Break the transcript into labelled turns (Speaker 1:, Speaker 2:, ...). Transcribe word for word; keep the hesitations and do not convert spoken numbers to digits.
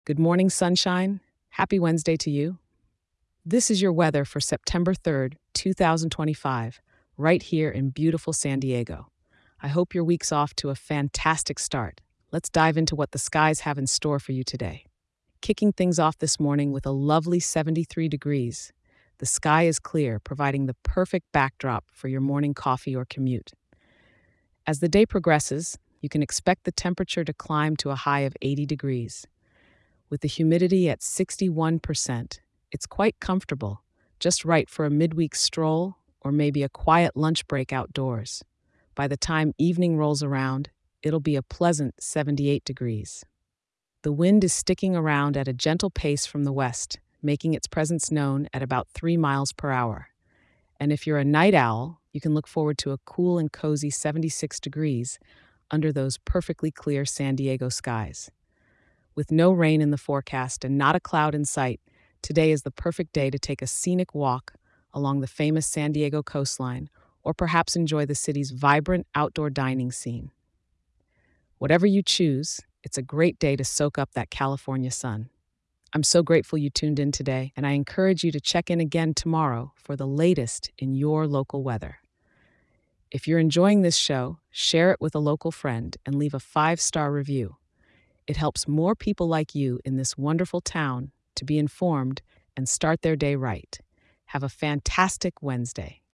Speaker 1: Good morning, sunshine. Happy Wednesday to you. This is your weather for September third, two thousand twenty-five, right here in beautiful San Diego. I hope your week's off to a fantastic start. Let's dive into what the skies have in store for you today. Kicking things off this morning with a lovely seventy-three degrees. The sky is clear, providing the perfect backdrop for your morning coffee or commute. As the day progresses, you can expect the temperature to climb to a high of eighty degrees. With the humidity at sixty-one percent, it's quite comfortable, just right for a midweek stroll or maybe a quiet lunch break outdoors. By the time evening rolls around, it'll be a pleasant seventy-eight degrees. The wind is sticking around at a gentle pace from the west, making its presence known at about three miles per hour. And if you're a night owl, you can look forward to a cool and cozy seventy-six degrees under those perfectly clear San Diego skies. With no rain in the forecast and not a cloud in sight, today is the perfect day to take a scenic walk along the famous San Diego coastline or perhaps enjoy the city's vibrant outdoor dining scene. Whatever you choose, it's a great day to soak up that California sun. I'm so grateful you tuned in today, and I encourage you to check in again tomorrow for the latest in your local weather. If you're enjoying this show, share it with a local friend and leave a five-star review. It helps more people like you in this wonderful town to be informed and start their day right. Have a fantastic Wednesday.